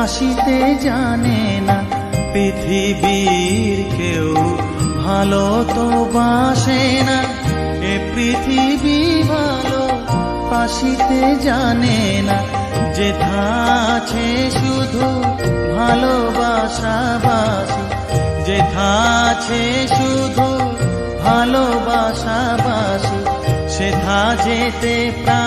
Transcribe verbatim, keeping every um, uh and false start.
বাসিতে জানে না, পৃথিবীর কেউ ভালো তো বাসে না, এ পৃথিবী ভালো বাসিতে জানে না। যেথা আছে শুধু ভালোবাসাবাসি, যেথা আছে শুধু ভালোবাসাবাসি, সেথা যেতে প্রাণ